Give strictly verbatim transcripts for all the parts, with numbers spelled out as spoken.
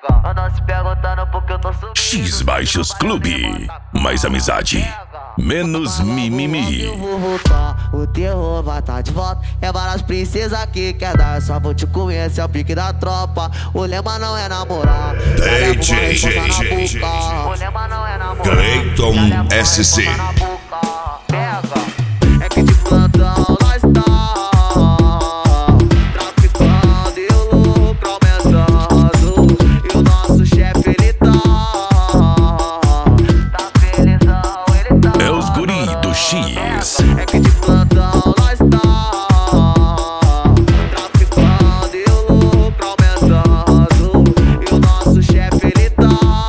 Andam se perguntando porque eu tô subindo. X Baixos Clube. Mais amizade, menos mimimi. Eu vou voltar, o terror vai tá de volta. É várias princesas que quer dar, só vou te comer, esse é o pique da tropa. O lema não é namorar, D J, J, J, o lema não é namorar. Cleiton S C. É que de plantão nós tá traficando e o lucro aumentando. E o nosso chefe ele tá Tá felizão, ele tá. É os guri do X. É que de plantão nós tá traficando e o lucro aumentando. E o nosso chefe ele tá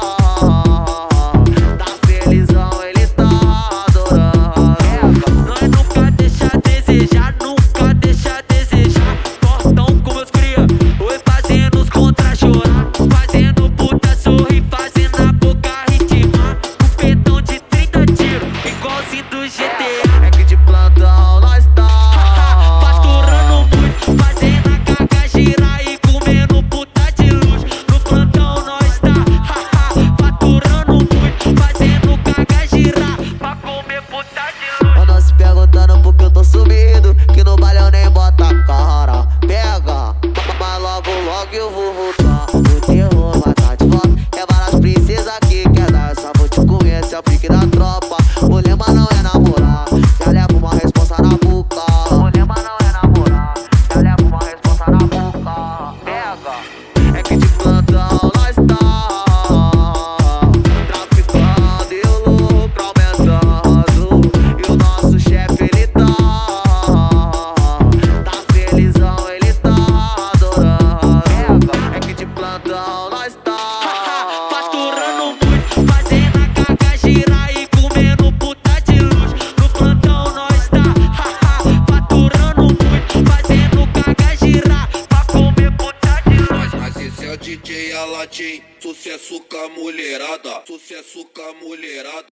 Tá felizão, ele tá adorando. Nós nunca deixa a desejar, nunca deixa a desejar. Portão com meus cria, oi fazendo os contra chorar. Fazendo puta sorrir, fazendo a boca ritmar. Um pedão de trinta tiros, igualzinho do G T A. É que de plantão nós tá Faturando muito, fazendo a caga girar e comendo puta de luxo. No plantão nós tá faturando muito, fazendo caga girar pra comer puta de luxo. Andam se perguntando porque eu tô sumido, que no baile eu nem bota a cara. Pega, mas logo logo eu vou voltar. O terror vai tá de volta. É várias princesas que quer dar, só vou te comer, esse é o pique da tropa. O lema não é namorar, já leva uma responsa na boca. O lema não é namorar, já leva uma responsa na boca. Pega, é que de plantão nós tá traficando e o lucro aumentando. E o nosso chefe ele tá Tá felizão, ele tá adorando. É que de plantão nós tá Faturando muito, fazendo a caga girar e comendo puta de luxo. No plantão nós tá faturando muito, fazendo caga girar pra comer puta de luxo. Mas, mas esse é o D J Aladim, sucesso com a mulherada, sucesso com a mulherada.